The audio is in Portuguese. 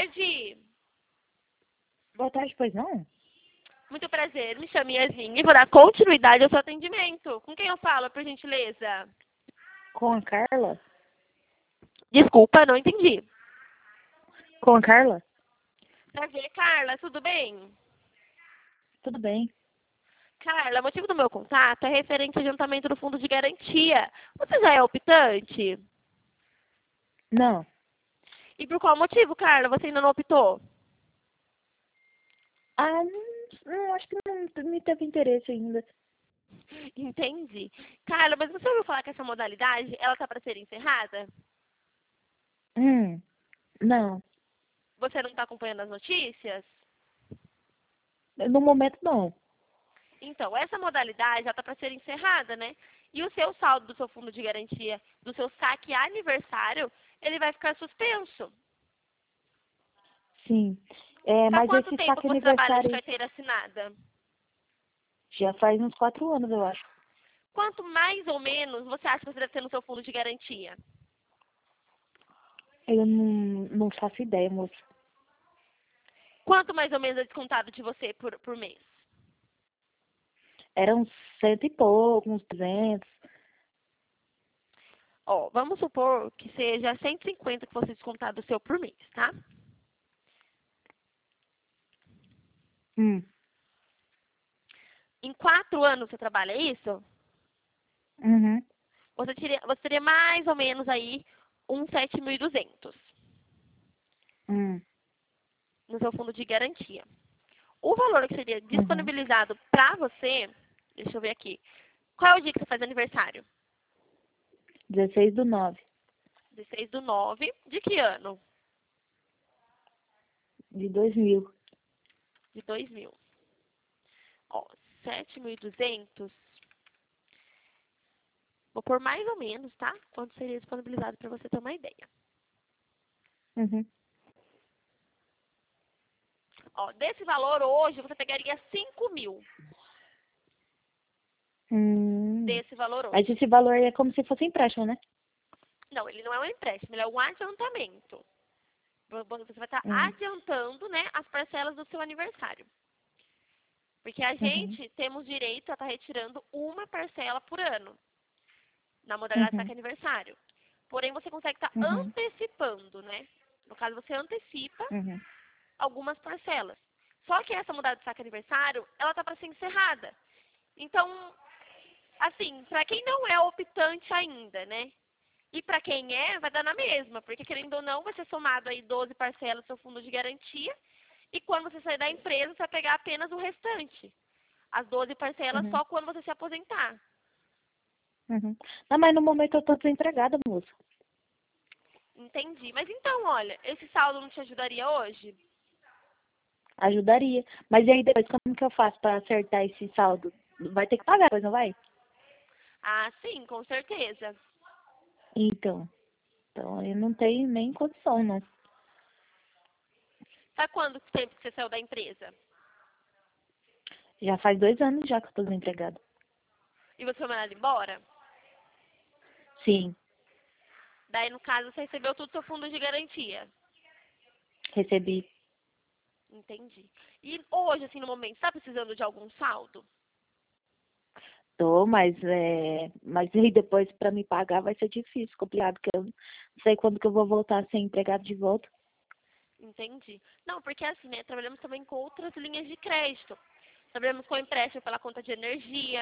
tarde. Boa tarde, pois não? Muito prazer, me chamo Yasmin e vou dar continuidade ao seu atendimento. Com quem eu falo, por gentileza? Com a Carla? Desculpa, não entendi. Com a Carla? Prazer, Carla, tudo bem? Tudo bem. Carla, o motivo do meu contato é referente ao adiantamento do fundo de garantia. Você já é optante? Não. E por qual motivo, Carla, você ainda não optou? Ah, não, acho que não me teve interesse ainda. Entendi. Carla, mas você ouviu falar que essa modalidade, ela tá para ser encerrada? Não. Você não está acompanhando as notícias? No momento, não. Então, essa modalidade já está para ser encerrada, né? E o seu saldo do seu fundo de garantia, do seu saque aniversário, ele vai ficar suspenso. Sim. Há Mas quanto esse tempo saque que você trabalha de aniversário carteira assinada? já faz uns 4 anos, eu acho. Quanto mais ou menos você acha que você deve ter no seu fundo de garantia? Eu não faço ideia, moço. Quanto mais ou menos é descontado de você por mês? Era uns 100 e pouco, uns 200. Ó, vamos supor que seja 150 que fosse descontado o seu por mês, tá? Hum. Em 4 anos você trabalha isso? Uhum. Você teria mais ou menos aí uns 7.200 Hum. no seu fundo de garantia. O valor que seria Uhum. disponibilizado para você, deixa eu ver aqui. Qual é o dia que você faz aniversário? 16/9 16/9. De que ano? de 2000. De 2000. Ó, 7.200. Vou pôr mais ou menos, tá? Quanto seria disponibilizado para você ter uma ideia. Uhum. Ó, desse valor hoje você pegaria 5.000 Hum. desse valor Mas hoje. esse valor é como se fosse empréstimo, né? Não, ele não é um empréstimo, ele é um adiantamento. Você vai estar Hum. adiantando, né, as parcelas do seu aniversário. Porque a Uhum. gente temos direito a estar retirando uma parcela por ano, na modalidade Uhum. saque aniversário. Porém, você consegue estar Uhum. antecipando, né? No caso, você antecipa Uhum. algumas parcelas. Só que essa modalidade de saque aniversário, ela está para ser encerrada. Então, assim, para quem não é optante ainda, né? E para quem é, vai dar na mesma, porque querendo ou não, vai ser somado aí 12 parcelas do seu fundo de garantia. E quando você sair da empresa, você vai pegar apenas o restante. As 12 parcelas Uhum. só quando você se aposentar. Uhum. Não, mas no momento eu tô desempregada, moça. Entendi. Mas então, olha, esse saldo não te ajudaria hoje? Ajudaria. Mas e aí depois, como que eu faço pra acertar esse saldo? Vai ter que pagar, depois não vai? Ah, sim, com certeza. Então eu não tenho nem condição, não. Faz quanto tempo que você saiu da empresa? Já faz 2 anos já que eu tô desempregada. E você foi mandado embora? Sim, Daí, no caso, você recebeu tudo do seu fundo de garantia. recebi. Entendi. E hoje, assim, no momento, está precisando de algum saldo? Tô, mas aí depois pra me pagar vai ser difícil, complicado, porque eu não sei quando que eu vou voltar a ser empregado de volta. Entendi. Não, porque assim, né, trabalhamos também com outras linhas de crédito. Trabalhamos com empréstimo pela conta de energia,